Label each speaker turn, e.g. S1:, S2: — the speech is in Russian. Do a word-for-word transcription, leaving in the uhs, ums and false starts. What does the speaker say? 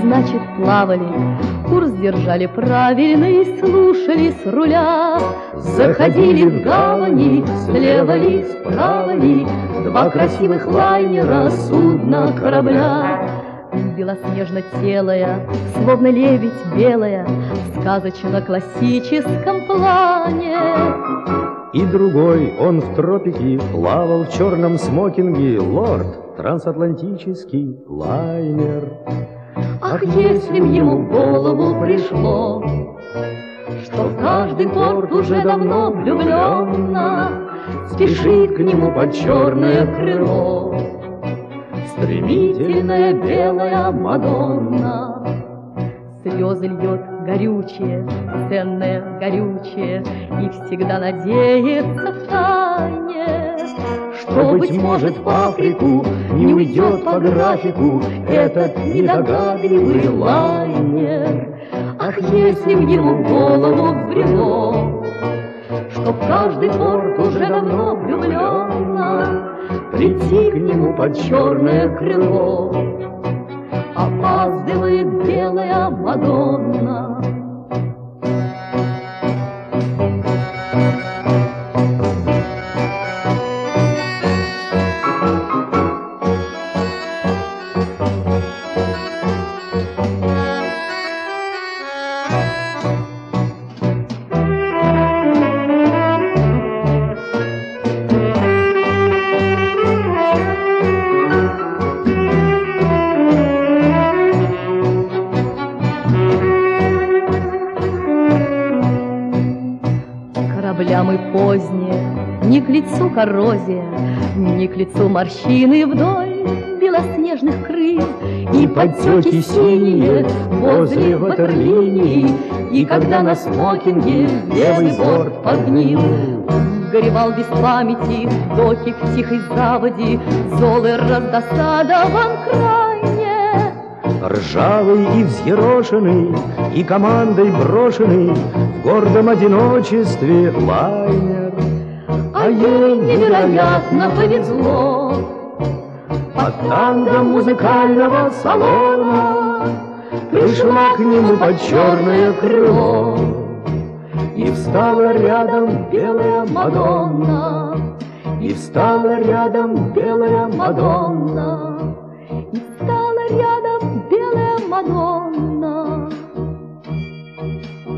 S1: значит плавали, курс держали правильный, слушались руля. Заходили в гавани, слева ли, справа ли, два красивых лайнера, судна, корабля. Белоснежно-телая, словно лебедь белая, в сказочно-классическом плане.
S2: И другой, он в тропике плавал в черном смокинге, лорд, трансатлантический лайнер.
S1: Ах, если б ему в голову пришло, что в каждый порт уже давно влюбленно спешит к нему под черное крыло стремительная белая Мадонна. Слезы льет горючее, ценное горючее, и всегда надеется втайне, что, быть может, в Африку не уйдет по графику этот недогадливый лайнер. Ах, если б ему в голову взбрело, что в каждый порт уже давно влюбленно прийти к нему под черное крыло, опаздывает белая Мадонна. Кораблям и поздние, не к лицу коррозия, не к лицу морщины вдоль белоснежных крыл, и подтеки синие возле ватерлинии, и когда на смокинге левый борт подгнил. Горевал без памяти доки в тихой заводе, золы раздосадован крайне.
S2: Ржавый и взъерошенный, и командой брошенный в гордом одиночестве лайнер.
S1: А ей невероятно повезло.
S2: Под тангом музыкального салона пришла к нему под черное крыло, и встала рядом белая Мадонна, и встала рядом белая Мадонна,
S1: и встала рядом белая Мадонна.